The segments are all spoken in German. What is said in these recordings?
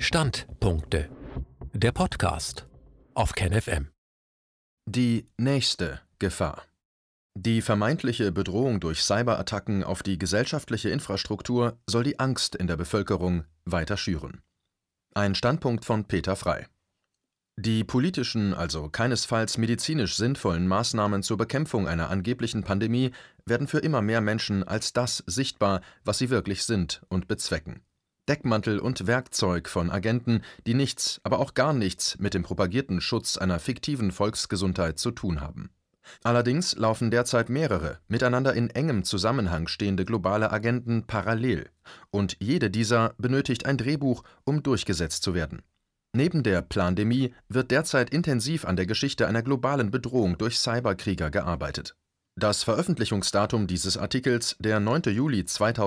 Standpunkte. Der Podcast auf KenFM. Die nächste Gefahr. Die vermeintliche Bedrohung durch Cyberattacken auf die gesellschaftliche Infrastruktur soll die Angst in der Bevölkerung weiter schüren. Ein Standpunkt von Peter Frey. Die politischen, also keinesfalls medizinisch sinnvollen Maßnahmen zur Bekämpfung einer angeblichen Pandemie werden für immer mehr Menschen als das sichtbar, was sie wirklich sind und bezwecken. Deckmantel und Werkzeug von Agenten, die nichts, aber auch gar nichts mit dem propagierten Schutz einer fiktiven Volksgesundheit zu tun haben. Allerdings laufen derzeit mehrere, miteinander in engem Zusammenhang stehende globale Agenden parallel, und jede dieser benötigt ein Drehbuch, um durchgesetzt zu werden. Neben der Plandemie wird derzeit intensiv an der Geschichte einer globalen Bedrohung durch Cyberkrieger gearbeitet. Das Veröffentlichungsdatum dieses Artikels, der 9. Juli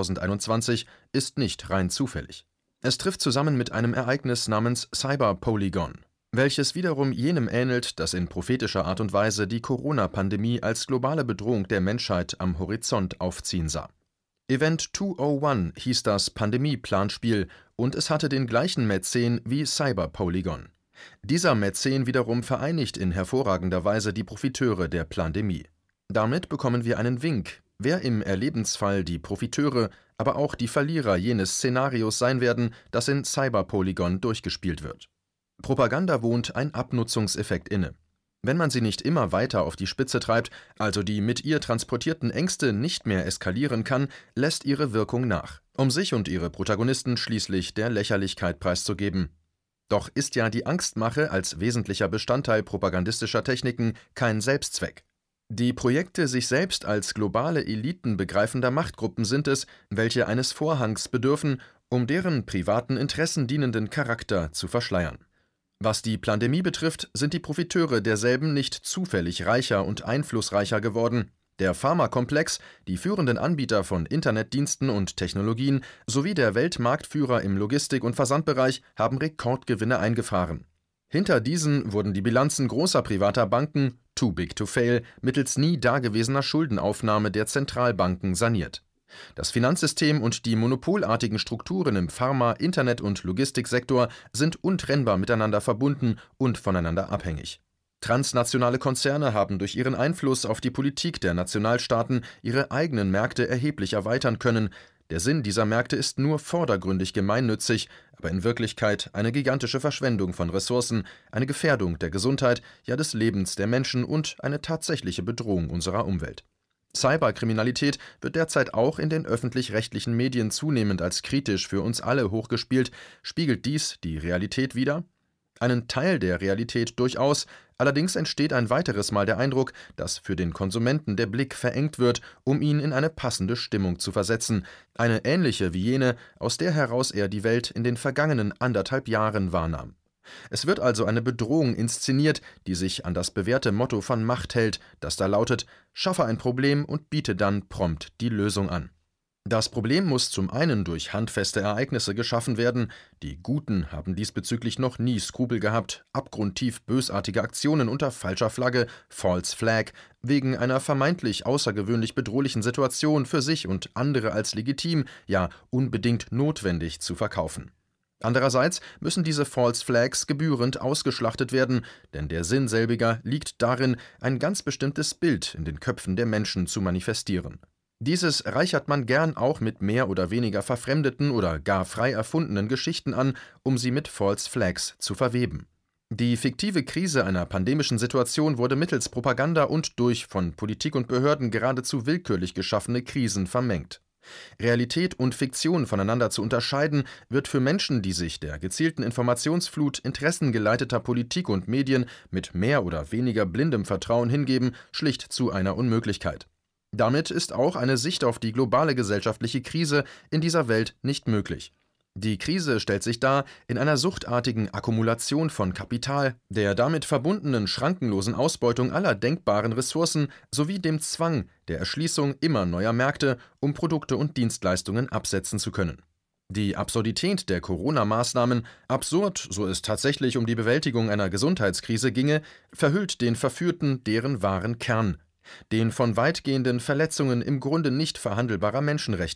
2021, ist nicht rein zufällig. Es trifft zusammen mit einem Ereignis namens Cyberpolygon, welches wiederum jenem ähnelt, das in prophetischer Art und Weise die Corona-Pandemie als globale Bedrohung der Menschheit am Horizont aufziehen sah. Event 201 hieß das Pandemie-Planspiel und es hatte den gleichen Mäzen wie Cyberpolygon. Dieser Mäzen wiederum vereinigt in hervorragender Weise die Profiteure der Plandemie. Damit bekommen wir einen Wink, wer im Erlebensfall die Profiteure, aber auch die Verlierer jenes Szenarios sein werden, das in Cyberpolygon durchgespielt wird. Propaganda wohnt ein Abnutzungseffekt inne. Wenn man sie nicht immer weiter auf die Spitze treibt, also die mit ihr transportierten Ängste nicht mehr eskalieren kann, lässt ihre Wirkung nach, um sich und ihre Protagonisten schließlich der Lächerlichkeit preiszugeben. Doch ist ja die Angstmache als wesentlicher Bestandteil propagandistischer Techniken kein Selbstzweck. Die Projekte sich selbst als globale Eliten begreifender Machtgruppen sind es, welche eines Vorhangs bedürfen, um deren privaten Interessen dienenden Charakter zu verschleiern. Was die Plandemie betrifft, sind die Profiteure derselben nicht zufällig reicher und einflussreicher geworden. Der Pharmakomplex, die führenden Anbieter von Internetdiensten und Technologien sowie der Weltmarktführer im Logistik- und Versandbereich haben Rekordgewinne eingefahren. Hinter diesen wurden die Bilanzen großer privater Banken, too big to fail, mittels nie dagewesener Schuldenaufnahme der Zentralbanken saniert. Das Finanzsystem und die monopolartigen Strukturen im Pharma-, Internet- und Logistiksektor sind untrennbar miteinander verbunden und voneinander abhängig. Transnationale Konzerne haben durch ihren Einfluss auf die Politik der Nationalstaaten ihre eigenen Märkte erheblich erweitern können. Der Sinn dieser Märkte ist nur vordergründig gemeinnützig, aber in Wirklichkeit eine gigantische Verschwendung von Ressourcen, eine Gefährdung der Gesundheit, ja des Lebens der Menschen und eine tatsächliche Bedrohung unserer Umwelt. Cyberkriminalität wird derzeit auch in den öffentlich-rechtlichen Medien zunehmend als kritisch für uns alle hochgespielt. Spiegelt dies die Realität wider? Einen Teil der Realität durchaus, allerdings entsteht ein weiteres Mal der Eindruck, dass für den Konsumenten der Blick verengt wird, um ihn in eine passende Stimmung zu versetzen, eine ähnliche wie jene, aus der heraus er die Welt in den vergangenen 1,5 Jahren wahrnahm. Es wird also eine Bedrohung inszeniert, die sich an das bewährte Motto von Macht hält, das da lautet: Schaffe ein Problem und biete dann prompt die Lösung an. Das Problem muss zum einen durch handfeste Ereignisse geschaffen werden. Die Guten haben diesbezüglich noch nie Skrupel gehabt, abgrundtief bösartige Aktionen unter falscher Flagge, False Flag, wegen einer vermeintlich außergewöhnlich bedrohlichen Situation für sich und andere als legitim, ja unbedingt notwendig zu verkaufen. Andererseits müssen diese False Flags gebührend ausgeschlachtet werden, denn der Sinn selbiger liegt darin, ein ganz bestimmtes Bild in den Köpfen der Menschen zu manifestieren. Dieses reichert man gern auch mit mehr oder weniger verfremdeten oder gar frei erfundenen Geschichten an, um sie mit False Flags zu verweben. Die fiktive Krise einer pandemischen Situation wurde mittels Propaganda und durch von Politik und Behörden geradezu willkürlich geschaffene Krisen vermengt. Realität und Fiktion voneinander zu unterscheiden, wird für Menschen, die sich der gezielten Informationsflut interessengeleiteter Politik und Medien mit mehr oder weniger blindem Vertrauen hingeben, schlicht zu einer Unmöglichkeit. Damit ist auch eine Sicht auf die globale gesellschaftliche Krise in dieser Welt nicht möglich. Die Krise stellt sich dar in einer suchtartigen Akkumulation von Kapital, der damit verbundenen schrankenlosen Ausbeutung aller denkbaren Ressourcen sowie dem Zwang der Erschließung immer neuer Märkte, um Produkte und Dienstleistungen absetzen zu können. Die Absurdität der Corona-Maßnahmen, absurd, so es tatsächlich um die Bewältigung einer Gesundheitskrise ginge, verhüllt den Verführten deren wahren Kern, den von weitgehenden Verletzungen im Grunde nicht verhandelbarer Menschenrechte.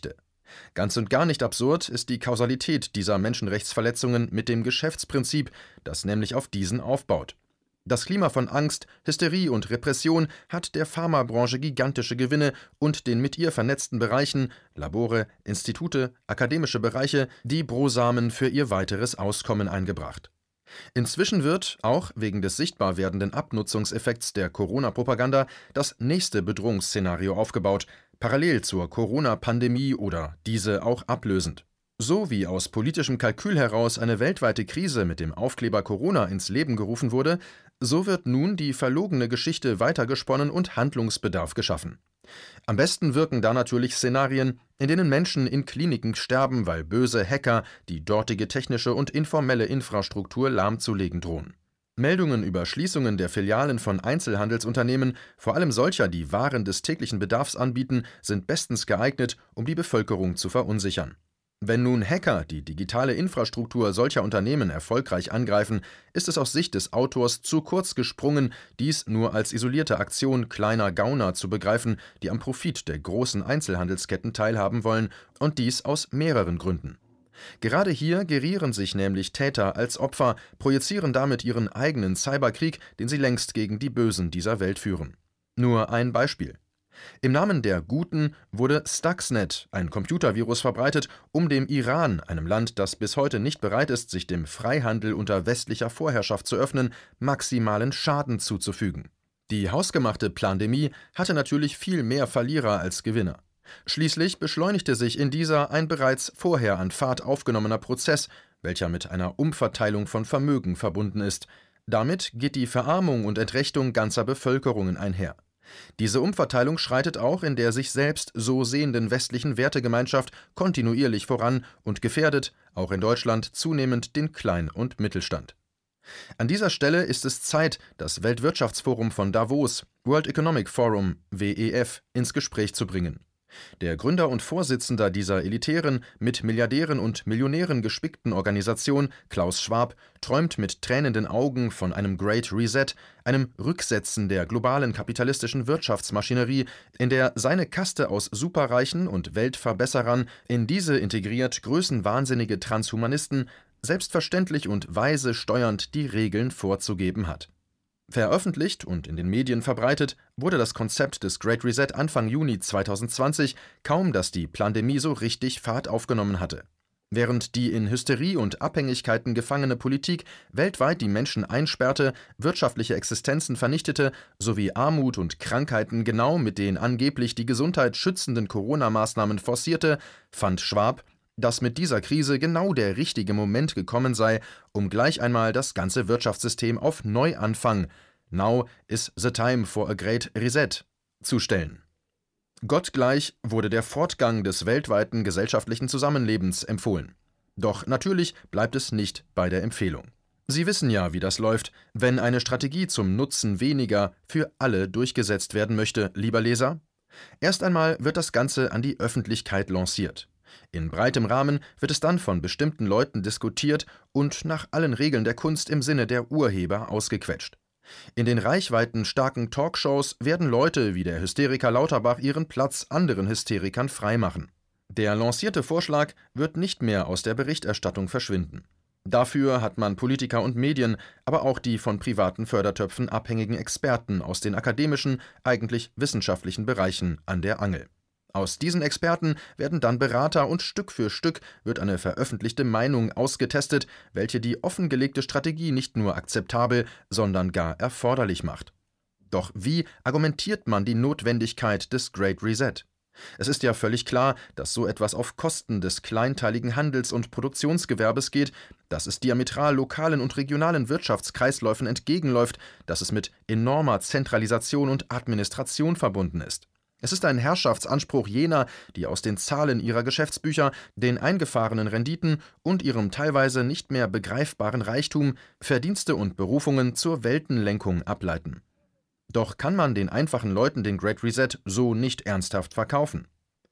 Ganz und gar nicht absurd ist die Kausalität dieser Menschenrechtsverletzungen mit dem Geschäftsprinzip, das nämlich auf diesen aufbaut. Das Klima von Angst, Hysterie und Repression hat der Pharmabranche gigantische Gewinne und den mit ihr vernetzten Bereichen, Labore, Institute, akademische Bereiche, die Brosamen für ihr weiteres Auskommen eingebracht. Inzwischen wird, auch wegen des sichtbar werdenden Abnutzungseffekts der Corona-Propaganda, das nächste Bedrohungsszenario aufgebaut, parallel zur Corona-Pandemie oder diese auch ablösend. So wie aus politischem Kalkül heraus eine weltweite Krise mit dem Aufkleber Corona ins Leben gerufen wurde, so wird nun die verlogene Geschichte weitergesponnen und Handlungsbedarf geschaffen. Am besten wirken da natürlich Szenarien, in denen Menschen in Kliniken sterben, weil böse Hacker die dortige technische und informelle Infrastruktur lahmzulegen drohen. Meldungen über Schließungen der Filialen von Einzelhandelsunternehmen, vor allem solcher, die Waren des täglichen Bedarfs anbieten, sind bestens geeignet, um die Bevölkerung zu verunsichern. Wenn nun Hacker die digitale Infrastruktur solcher Unternehmen erfolgreich angreifen, ist es aus Sicht des Autors zu kurz gesprungen, dies nur als isolierte Aktion kleiner Gauner zu begreifen, die am Profit der großen Einzelhandelsketten teilhaben wollen, und dies aus mehreren Gründen. Gerade hier gerieren sich nämlich Täter als Opfer, projizieren damit ihren eigenen Cyberkrieg, den sie längst gegen die Bösen dieser Welt führen. Nur ein Beispiel. Im Namen der Guten wurde Stuxnet, ein Computervirus, verbreitet, um dem Iran, einem Land, das bis heute nicht bereit ist, sich dem Freihandel unter westlicher Vorherrschaft zu öffnen, maximalen Schaden zuzufügen. Die hausgemachte Plandemie hatte natürlich viel mehr Verlierer als Gewinner. Schließlich beschleunigte sich in dieser ein bereits vorher an Fahrt aufgenommener Prozess, welcher mit einer Umverteilung von Vermögen verbunden ist. Damit geht die Verarmung und Entrechtung ganzer Bevölkerungen einher. Diese Umverteilung schreitet auch in der sich selbst so sehenden westlichen Wertegemeinschaft kontinuierlich voran und gefährdet, auch in Deutschland, zunehmend den Klein- und Mittelstand. An dieser Stelle ist es Zeit, das Weltwirtschaftsforum von Davos, World Economic Forum, WEF, ins Gespräch zu bringen. Der Gründer und Vorsitzender dieser elitären, mit Milliardären und Millionären gespickten Organisation, Klaus Schwab, träumt mit tränenden Augen von einem Great Reset, einem Rücksetzen der globalen kapitalistischen Wirtschaftsmaschinerie, in der seine Kaste aus Superreichen und Weltverbesserern in diese integriert größenwahnsinnige Transhumanisten selbstverständlich und weise steuernd die Regeln vorzugeben hat. Veröffentlicht und in den Medien verbreitet wurde das Konzept des Great Reset Anfang Juni 2020, kaum dass die Plandemie so richtig Fahrt aufgenommen hatte. Während die in Hysterie und Abhängigkeiten gefangene Politik weltweit die Menschen einsperrte, wirtschaftliche Existenzen vernichtete, sowie Armut und Krankheiten genau mit den angeblich die Gesundheit schützenden Corona-Maßnahmen forcierte, fand Schwab, dass mit dieser Krise genau der richtige Moment gekommen sei, um gleich einmal das ganze Wirtschaftssystem auf Neuanfang, now is the time for a great reset, zu stellen. Gottgleich wurde der Fortgang des weltweiten gesellschaftlichen Zusammenlebens empfohlen. Doch natürlich bleibt es nicht bei der Empfehlung. Sie wissen ja, wie das läuft, wenn eine Strategie zum Nutzen weniger für alle durchgesetzt werden möchte, lieber Leser. Erst einmal wird das Ganze an die Öffentlichkeit lanciert. In breitem Rahmen wird es dann von bestimmten Leuten diskutiert und nach allen Regeln der Kunst im Sinne der Urheber ausgequetscht. In den reichweitenstarken Talkshows werden Leute wie der Hysteriker Lauterbach ihren Platz anderen Hysterikern freimachen. Der lancierte Vorschlag wird nicht mehr aus der Berichterstattung verschwinden. Dafür hat man Politiker und Medien, aber auch die von privaten Fördertöpfen abhängigen Experten aus den akademischen, eigentlich wissenschaftlichen Bereichen an der Angel. Aus diesen Experten werden dann Berater und Stück für Stück wird eine veröffentlichte Meinung ausgetestet, welche die offengelegte Strategie nicht nur akzeptabel, sondern gar erforderlich macht. Doch wie argumentiert man die Notwendigkeit des Great Reset? Es ist ja völlig klar, dass so etwas auf Kosten des kleinteiligen Handels- und Produktionsgewerbes geht, dass es diametral lokalen und regionalen Wirtschaftskreisläufen entgegenläuft, dass es mit enormer Zentralisation und Administration verbunden ist. Es ist ein Herrschaftsanspruch jener, die aus den Zahlen ihrer Geschäftsbücher, den eingefahrenen Renditen und ihrem teilweise nicht mehr begreifbaren Reichtum Verdienste und Berufungen zur Weltenlenkung ableiten. Doch kann man den einfachen Leuten den Great Reset so nicht ernsthaft verkaufen.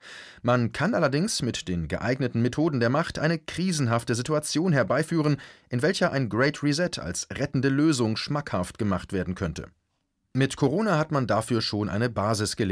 Man kann allerdings mit den geeigneten Methoden der Macht eine krisenhafte Situation herbeiführen, in welcher ein Great Reset als rettende Lösung schmackhaft gemacht werden könnte. Mit Corona hat man dafür schon eine Basis gelegt.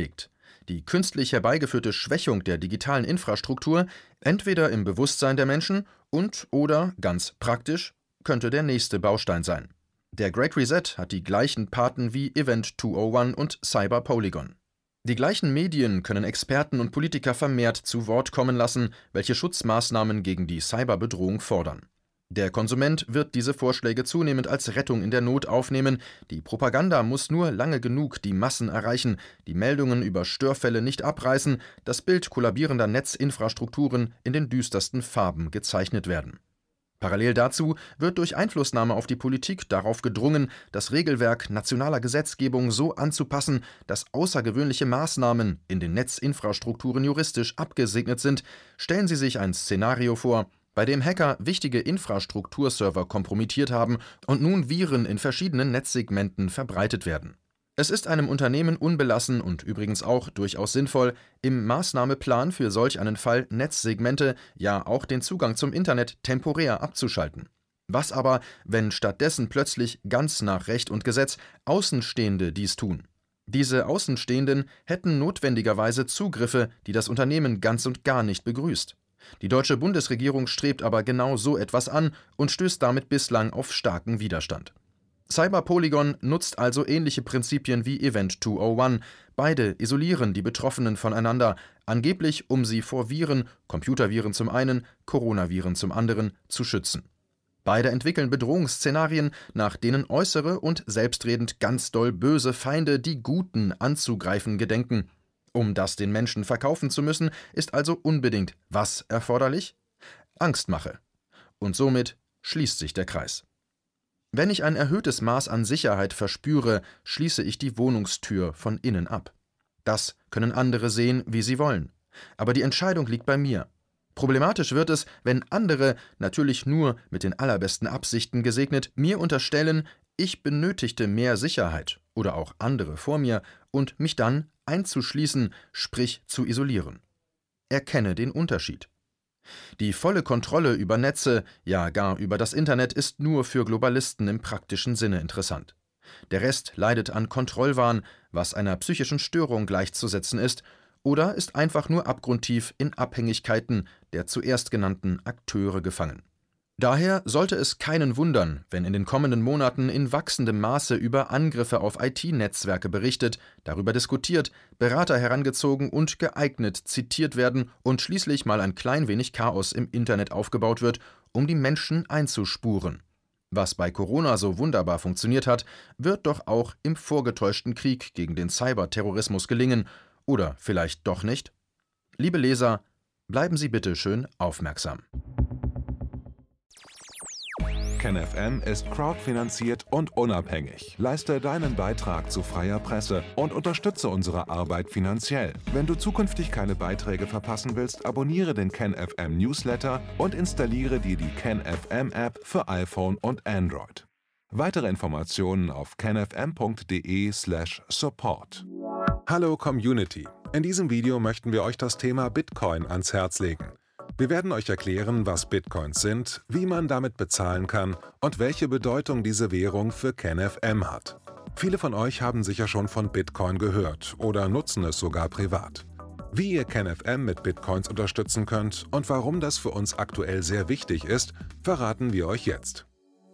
Die künstlich herbeigeführte Schwächung der digitalen Infrastruktur, entweder im Bewusstsein der Menschen oder, ganz praktisch, könnte der nächste Baustein sein. Der Great Reset hat die gleichen Paten wie Event 201 und Cyber Polygon. Die gleichen Medien können Experten und Politiker vermehrt zu Wort kommen lassen, welche Schutzmaßnahmen gegen die Cyberbedrohung fordern. Der Konsument wird diese Vorschläge zunehmend als Rettung in der Not aufnehmen, die Propaganda muss nur lange genug die Massen erreichen, die Meldungen über Störfälle nicht abreißen, das Bild kollabierender Netzinfrastrukturen in den düstersten Farben gezeichnet werden. Parallel dazu wird durch Einflussnahme auf die Politik darauf gedrungen, das Regelwerk nationaler Gesetzgebung so anzupassen, dass außergewöhnliche Maßnahmen in den Netzinfrastrukturen juristisch abgesegnet sind. Stellen Sie sich ein Szenario vor, bei dem Hacker wichtige Infrastrukturserver kompromittiert haben und nun Viren in verschiedenen Netzsegmenten verbreitet werden. Es ist einem Unternehmen unbelassen und übrigens auch durchaus sinnvoll, im Maßnahmeplan für solch einen Fall Netzsegmente, ja auch den Zugang zum Internet temporär abzuschalten. Was aber, wenn stattdessen plötzlich ganz nach Recht und Gesetz Außenstehende dies tun? Diese Außenstehenden hätten notwendigerweise Zugriffe, die das Unternehmen ganz und gar nicht begrüßt. Die deutsche Bundesregierung strebt aber genau so etwas an und stößt damit bislang auf starken Widerstand. Cyber Polygon nutzt also ähnliche Prinzipien wie Event 201. Beide isolieren die Betroffenen voneinander, angeblich um sie vor Viren, Computerviren zum einen, Coronaviren zum anderen, zu schützen. Beide entwickeln Bedrohungsszenarien, nach denen äußere und selbstredend ganz doll böse Feinde die Guten anzugreifen gedenken. Um das den Menschen verkaufen zu müssen, ist also unbedingt was erforderlich? Angstmache. Und somit schließt sich der Kreis. Wenn ich ein erhöhtes Maß an Sicherheit verspüre, schließe ich die Wohnungstür von innen ab. Das können andere sehen, wie sie wollen. Aber die Entscheidung liegt bei mir. Problematisch wird es, wenn andere, natürlich nur mit den allerbesten Absichten gesegnet, mir unterstellen, ich benötigte mehr Sicherheit oder auch andere vor mir und mich dann einzuschließen, sprich zu isolieren. Erkenne den Unterschied. Die volle Kontrolle über Netze, ja gar über das Internet, ist nur für Globalisten im praktischen Sinne interessant. Der Rest leidet an Kontrollwahn, was einer psychischen Störung gleichzusetzen ist, oder ist einfach nur abgrundtief in Abhängigkeiten der zuerst genannten Akteure gefangen. Daher sollte es keinen wundern, wenn in den kommenden Monaten in wachsendem Maße über Angriffe auf IT-Netzwerke berichtet, darüber diskutiert, Berater herangezogen und geeignet zitiert werden und schließlich mal ein klein wenig Chaos im Internet aufgebaut wird, um die Menschen einzuspuren. Was bei Corona so wunderbar funktioniert hat, wird doch auch im vorgetäuschten Krieg gegen den Cyberterrorismus gelingen, oder vielleicht doch nicht? Liebe Leser, bleiben Sie bitte schön aufmerksam. KenFM ist crowdfinanziert und unabhängig. Leiste deinen Beitrag zu freier Presse und unterstütze unsere Arbeit finanziell. Wenn du zukünftig keine Beiträge verpassen willst, abonniere den KenFM Newsletter und installiere dir die KenFM App für iPhone und Android. Weitere Informationen auf kenfm.de/support. Hallo Community! In diesem Video möchten wir euch das Thema Bitcoin ans Herz legen. Wir werden euch erklären, was Bitcoins sind, wie man damit bezahlen kann und welche Bedeutung diese Währung für KenFM hat. Viele von euch haben sicher schon von Bitcoin gehört oder nutzen es sogar privat. Wie ihr KenFM mit Bitcoins unterstützen könnt und warum das für uns aktuell sehr wichtig ist, verraten wir euch jetzt.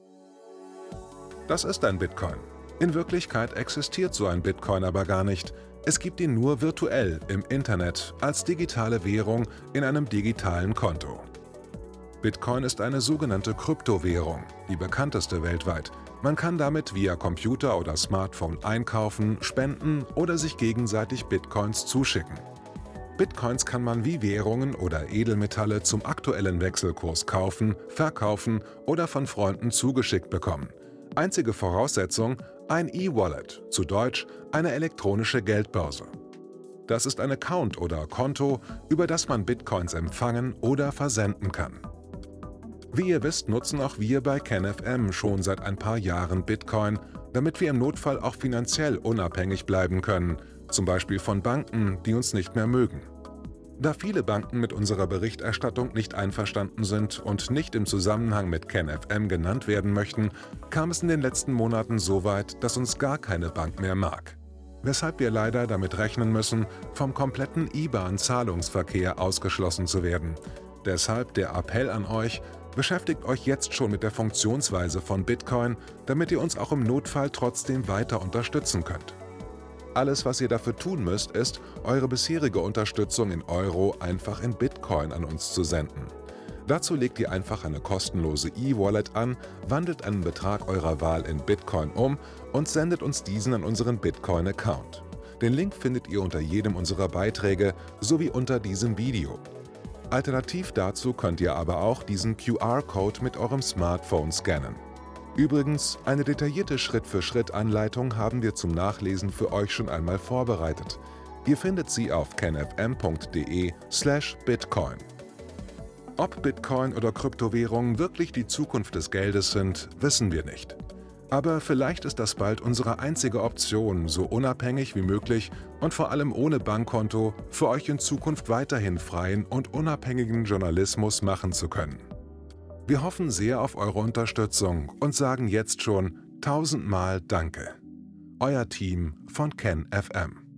Das ist ein Bitcoin. In Wirklichkeit existiert so ein Bitcoin aber gar nicht. Es gibt ihn nur virtuell im Internet als digitale Währung in einem digitalen Konto. Bitcoin ist eine sogenannte Kryptowährung, die bekannteste weltweit. Man kann damit via Computer oder Smartphone einkaufen, spenden oder sich gegenseitig Bitcoins zuschicken. Bitcoins kann man wie Währungen oder Edelmetalle zum aktuellen Wechselkurs kaufen, verkaufen oder von Freunden zugeschickt bekommen. Einzige Voraussetzung: ein E-Wallet, zu Deutsch eine elektronische Geldbörse. Das ist ein Account oder Konto, über das man Bitcoins empfangen oder versenden kann. Wie ihr wisst, nutzen auch wir bei KenFM schon seit ein paar Jahren Bitcoin, damit wir im Notfall auch finanziell unabhängig bleiben können, zum Beispiel von Banken, die uns nicht mehr mögen. Da viele Banken mit unserer Berichterstattung nicht einverstanden sind und nicht im Zusammenhang mit KenFM genannt werden möchten, kam es in den letzten Monaten so weit, dass uns gar keine Bank mehr mag. weshalb wir leider damit rechnen müssen, vom kompletten IBAN-Zahlungsverkehr ausgeschlossen zu werden. Deshalb der Appell an euch: Beschäftigt euch jetzt schon mit der Funktionsweise von Bitcoin, damit ihr uns auch im Notfall trotzdem weiter unterstützen könnt. Alles, was ihr dafür tun müsst, ist, eure bisherige Unterstützung in Euro einfach in Bitcoin an uns zu senden. Dazu legt ihr einfach eine kostenlose E-Wallet an, wandelt einen Betrag eurer Wahl in Bitcoin um und sendet uns diesen an unseren Bitcoin-Account. Den Link findet ihr unter jedem unserer Beiträge sowie unter diesem Video. Alternativ dazu könnt ihr aber auch diesen QR-Code mit eurem Smartphone scannen. Übrigens, eine detaillierte Schritt-für-Schritt-Anleitung haben wir zum Nachlesen für euch schon einmal vorbereitet. Ihr findet sie auf kenfm.de/bitcoin. Ob Bitcoin oder Kryptowährungen wirklich die Zukunft des Geldes sind, wissen wir nicht. Aber vielleicht ist das bald unsere einzige Option, so unabhängig wie möglich und vor allem ohne Bankkonto für euch in Zukunft weiterhin freien und unabhängigen Journalismus machen zu können. Wir hoffen sehr auf eure Unterstützung und sagen jetzt schon 1000-mal Danke. Euer Team von KenFM.